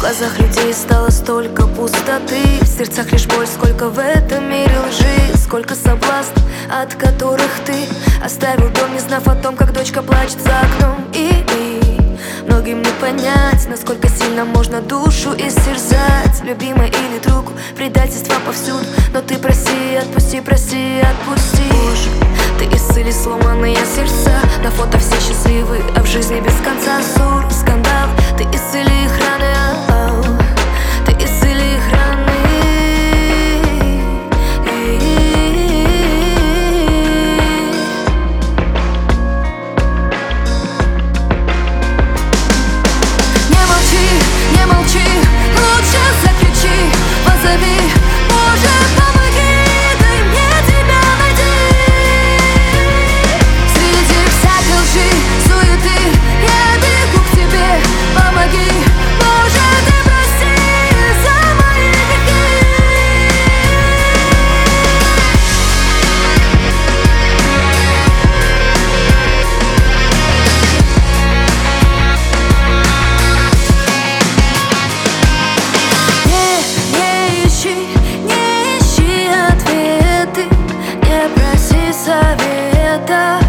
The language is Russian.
глазах людей стало столько пустоты, в сердцах лишь боль, сколько в этом мире лжи, сколько соблазн, от которых ты оставил дом, не знав о том, как дочка плачет за окном. И многим не понять, насколько сильно можно душу истерзать. Любимая или другу, предательство повсюду, но ты проси, отпусти, проси, отпусти. Боже, ты исцели сломанные сердца. На фото все счастливы, а в жизни без конца ссор, скандал. Ты исцели их раны, ты исцели их раны. Не молчи, лучше закричи, позови, Боже, помоги, дай мне тебя найти. Среди всякой лжи, суеты, я бегу к тебе, помоги, Боже, ты прости за мои грехи. Не ищи ответы, не проси совета.